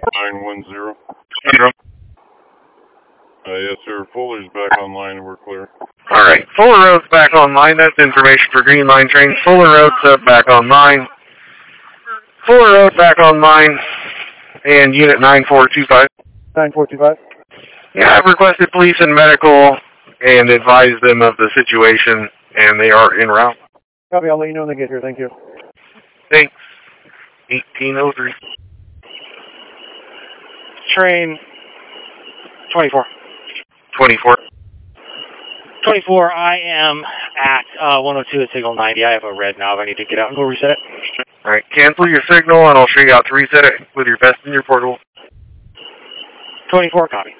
910. Yes, sir. Fuller's back online and we're clear. All right. Fuller Road's back online. That's information for Green Line train. Fuller Road's back online. Fuller Road back online. And unit 9425. 9425. Yeah, I've requested police and medical and advised them of the situation, and they are en route. Copy. I'll let you know when they get here. Thank you. Thanks. 1803. Train 24. 24. 24, I am at 102 at signal 90. I have a red knob. I need to get out and go reset it. All right, cancel your signal, and I'll show you how to reset it with your vest and your portable. 24, copy.